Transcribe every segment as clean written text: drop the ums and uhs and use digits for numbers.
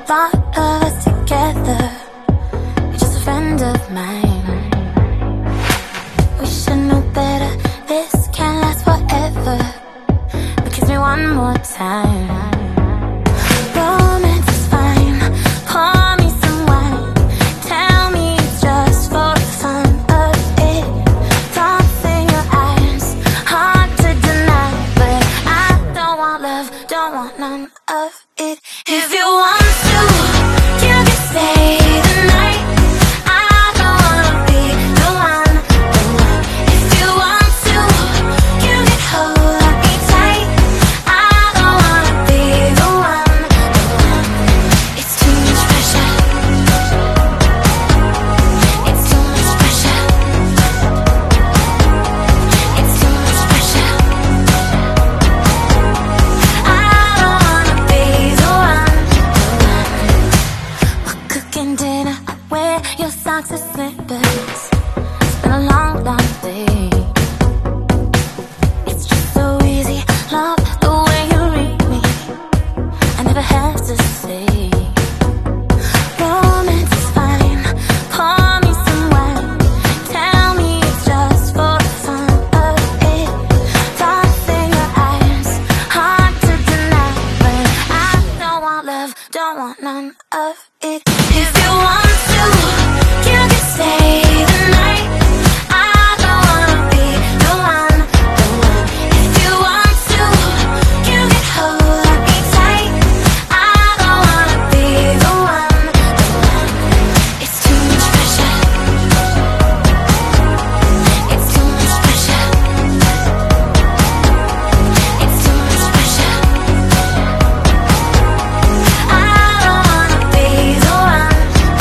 thought of us together. You're just a friend of mine. We should know better. This can't last forever. But kiss me one more time. Romance is fine. Pour me some wine. Tell me it's just for the fun of it. Thoughts in your eyes, hard to deny. But I don't want love, don't want none of it. If you want to, you can stay the night. I don't wanna be the one. If you want to, you can hold me tight. I don't wanna be the one. It's too much pressure. It's too much pressure. It's too much pressure. I don't wanna be the one. We're cooking dinner. I wear your socks and slippers. It's been a long, long day. It's just so easy. Love the way you read me. I never have to say. Romance is fine. Pour me some wine. Tell me it's just for the fun of it. Thoughts in your eyes, hard to deny. But I don't want love, don't want none of it. If you want to, you can stay the night. I don't wanna be the one. If you want to, you can hold me tight. I don't wanna be the one. It's too much pressure. It's too much pressure. It's too much pressure. I don't wanna be the one.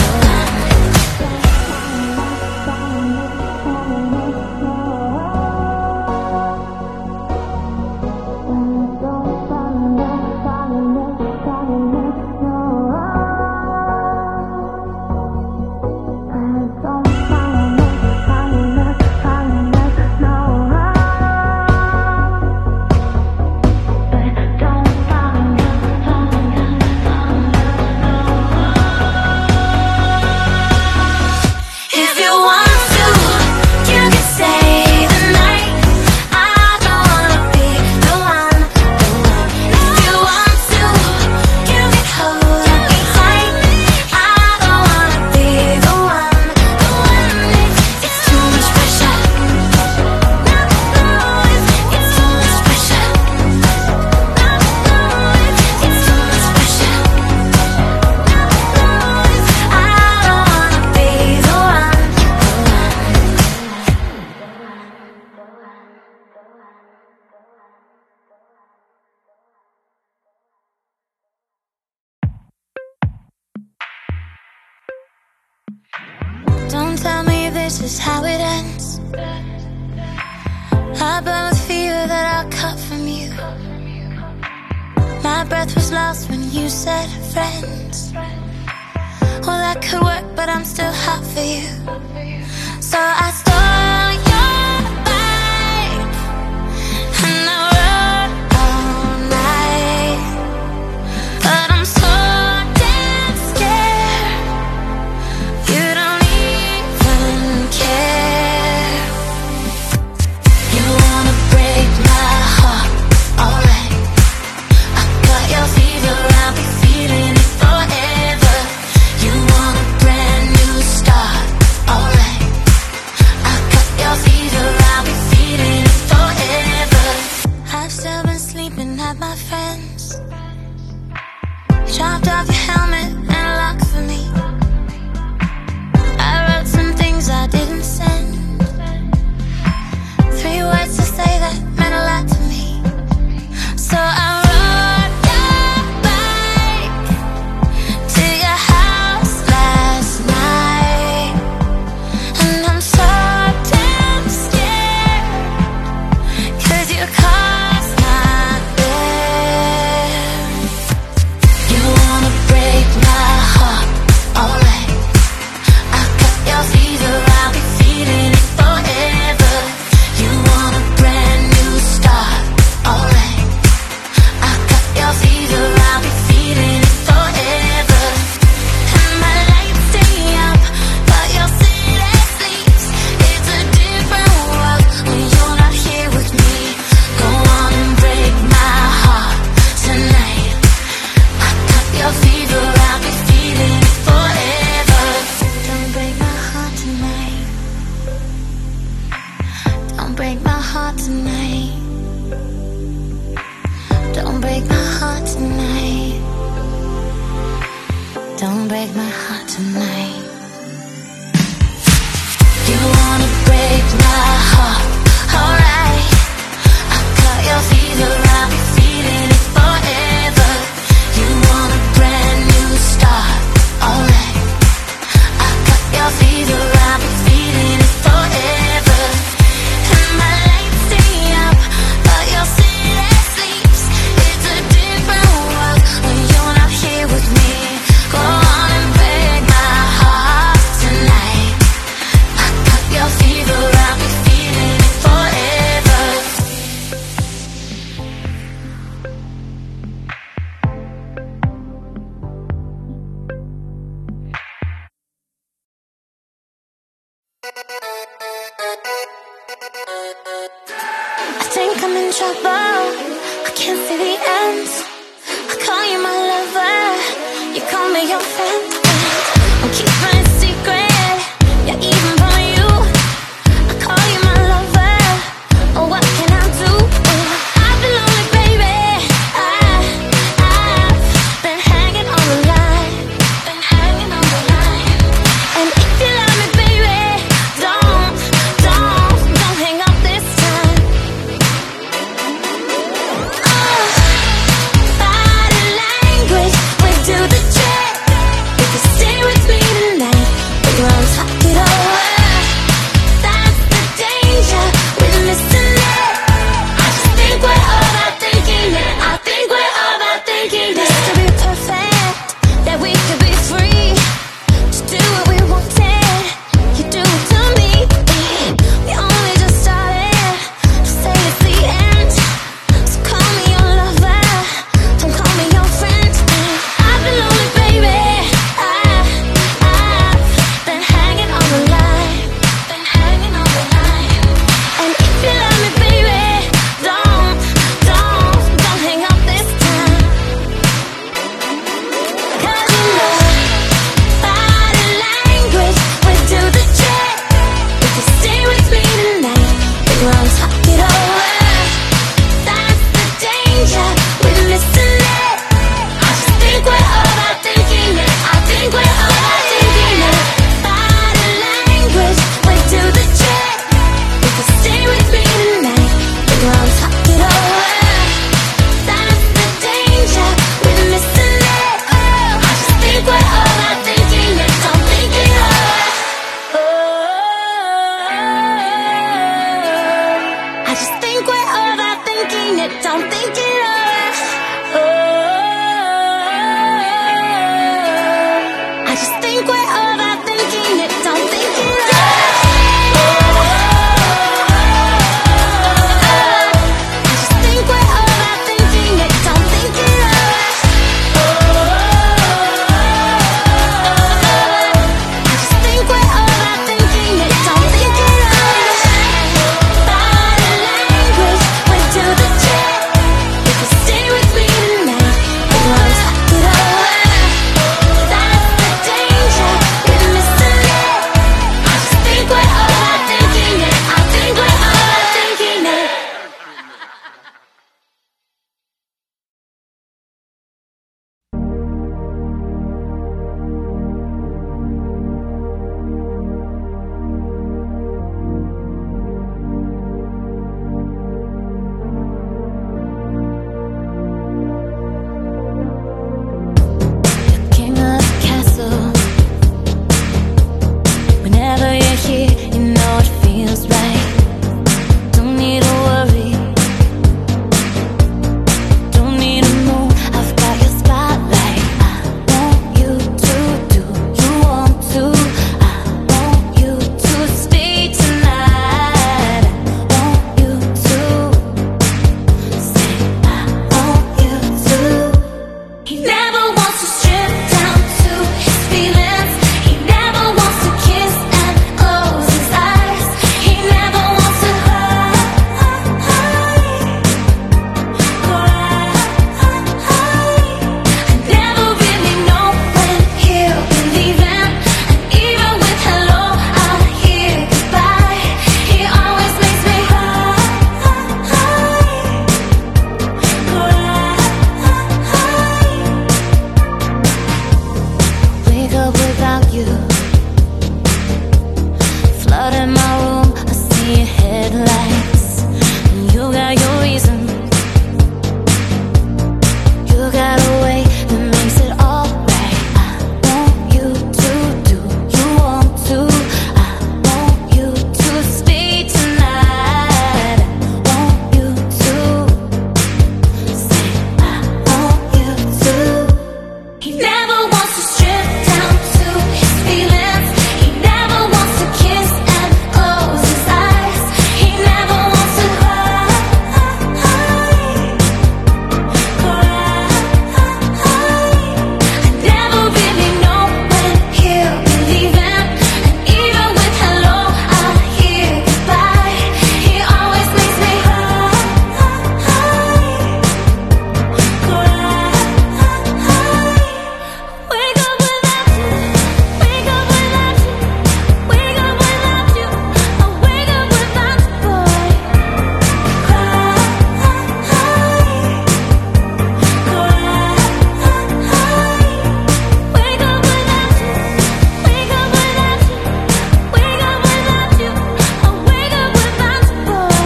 If you want to, you can stay the night. I don't wanna be the one. If you want to, you can hold me tight. I don't wanna be the one. It's too much pressure. It's too much pressure. It's too much pressure. I don't wanna be the one. Don't tell me this is how it ends. I burn with fear that I'll cut from you. My breath was lost when you said friends. Well, that could work, but I'm still hot for you. So I stole your bike and I rode all night. But I'm so damn scared. You don't even care. You wanna break my heart, alright. I got your fever, I'll be feeling it forever. You want a brand new start, alright. break my heart tonight. Don't break my heart tonight. Don't break my heart tonight. You wanna break my heart, alright. I cut your fever, I'll be feeling it forever. You want a brand new start, alright. I cut your fever, I'll be feeling it forever. And my lights stay up, but your city sleeps. It's a different world when you're not here with me. Go on and break my heart tonight. I cut your fever, I'll be feeling it forever. I think I'm in trouble, I can't see the end. I call you my lover, you call me your friend. I'm keeping it secret, yeah, even from you. I call you my lover, oh what can I do? I've been lonely, baby. I've been hanging on the line, been hanging on the line. And if you love me, baby, don't hang up this time. Body language, we do the trick. If in my room, I see headlights. And you got your reason. You got a way that makes it alright. I want you to do you want to. I want you to stay tonight. I want you to say I want you to. He never wants to strip down to his feelings. He never wants to kiss and close his eyes. He never wants to cry. I never really know when he'll be leaving. And even with hello, I hear goodbye. He always makes me cry. Wake up without you. Wake up without you. Wake up without you. I wake up without you, boy. Wake up without you. Wake up without you. Wake up without you. I wake up without you, boy.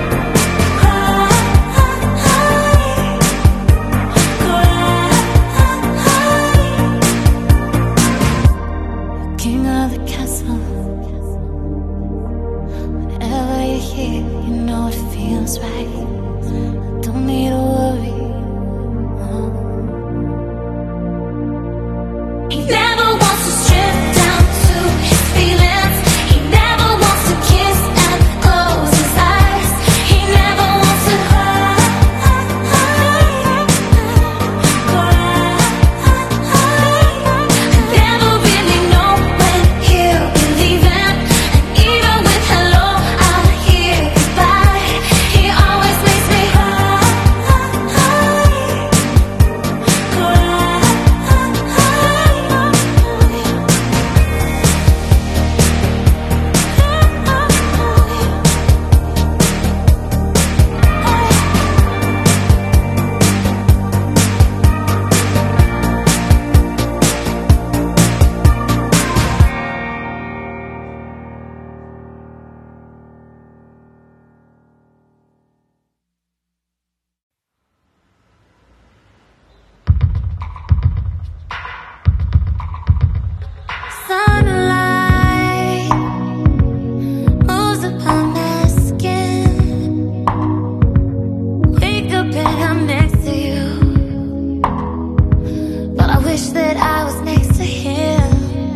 King of the castle. Whenever you're here, you know it feels right. Don't need to worry. He never wants to strip down to his feelings. He never wants to kiss and close his eyes. He never wants to cry. I never really know when he'll be leaving. And even with hello, I hear goodbye. He always makes me cry. Sunlight moves upon my skin. Wake up and I'm next to you. But I wish that I was next to him.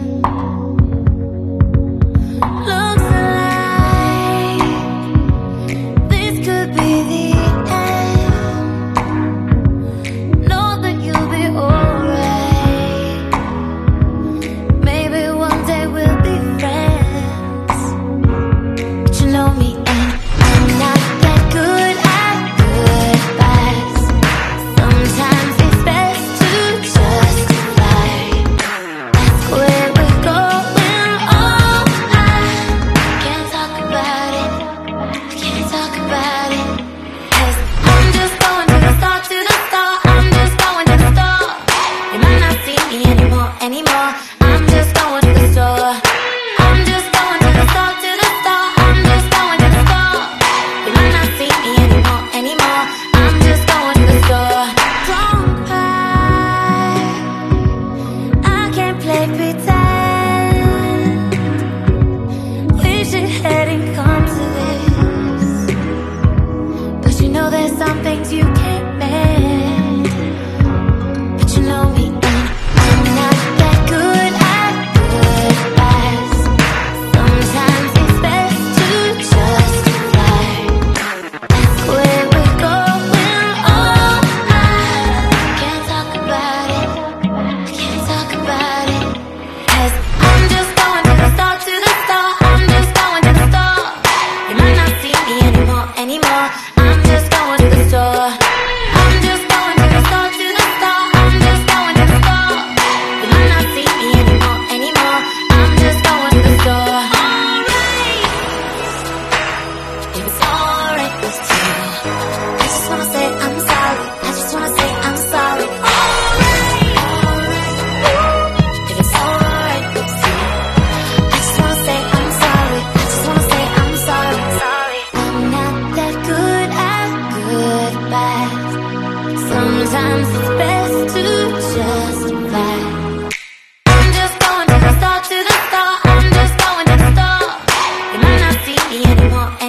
Looks like this could be the end. Know that you'll be alright. Maybe one day we'll be friends. But you know me and I'm not that good at goodbyes. Sometimes it's best to just fly. Ask where we're going. Oh, I can't talk about it. I can't talk about it. 'Cause I'm just going to the store, to the store. I'm just going to the store. You might not see me anymore. I'm just going to the store. I'm just going to the store, to the store. I'm just going to the store. You might not see me anymore. I'm just going to the store. Don't cry. I can't play pretend. Wish it hadn't come to this. But you know there's some things you can't mend. But you know me and I'm not that good at goodbyes. Sometimes it's best to just fly. Ask where we're going. Oh, I can't talk about it. I can't talk about it. 'Cause I'm just going to the store, to the store. I'm just going to the store.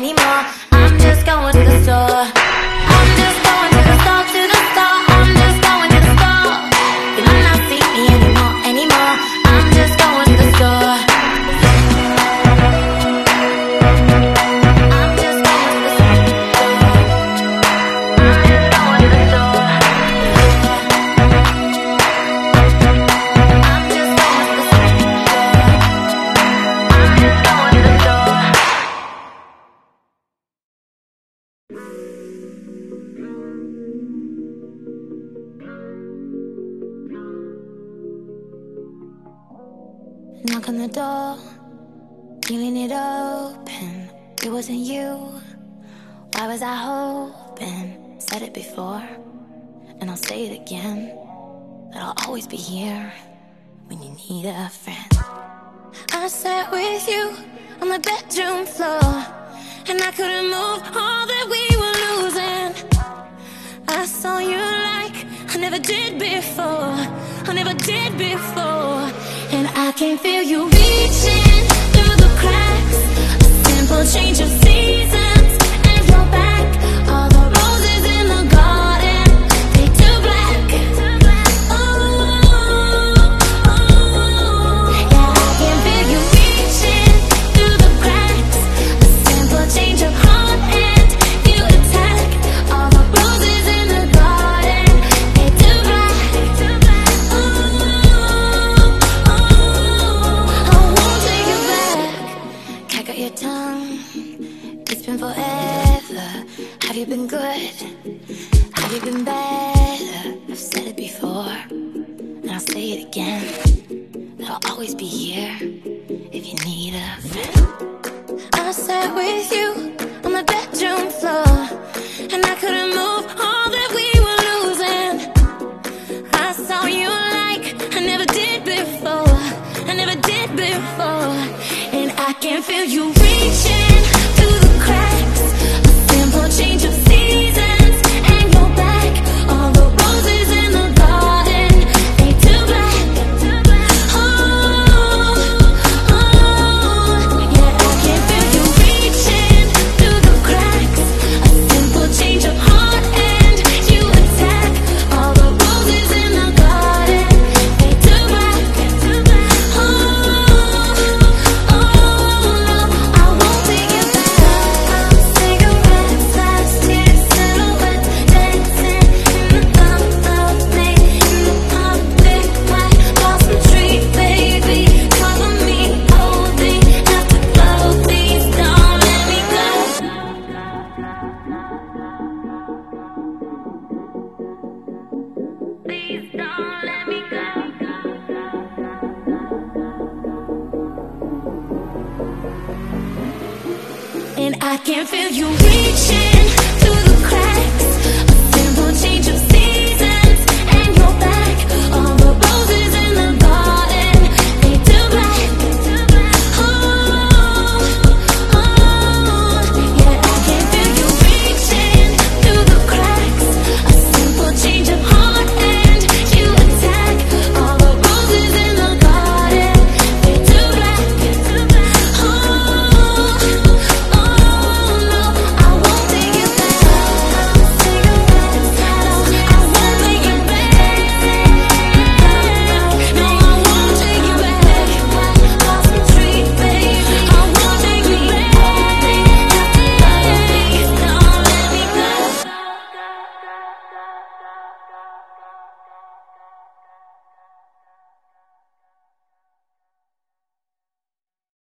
anymore. I'm just going to the store. I'm just going to the store, to the store. I'm just going to the store. You might not see me anymore. I'm just going to the store. I'm just going to the store. I'm just going to the store. I'm just going to the store. I'm just going to the store. Knock on the door, feeling it open. It wasn't you. Why was I hoping? Said it before, and I'll say it again, that I'll always be here when you need a friend. I sat with you on the bedroom floor, and I couldn't move all that we were losing. I saw you like I never did before, I never did before. And I can feel you reaching through the cracks. A simple change of seasons and you're back. All the roses in the garden fade to black. Ooh, yeah, I can feel you reaching through the cracks. A simple change of heart and you attack. All the roses in the garden fade to black. Your tongue, it's been forever. Have you been good? Have you been better? I've said it before, and I'll say it again, that I'll always be here if you need a friend. I sat with you on the bedroom floor, and I couldn't move all that we were losing. I saw you like I never did before, I never did before. And I can feel you reaching through the cracks. A simple change of seasons and you're back. All the roses in the garden fade to black. Oh, yeah, I can feel you reaching through the cracks. A simple change of heart and you attack. All the roses in the garden fade to black. And I can feel you reaching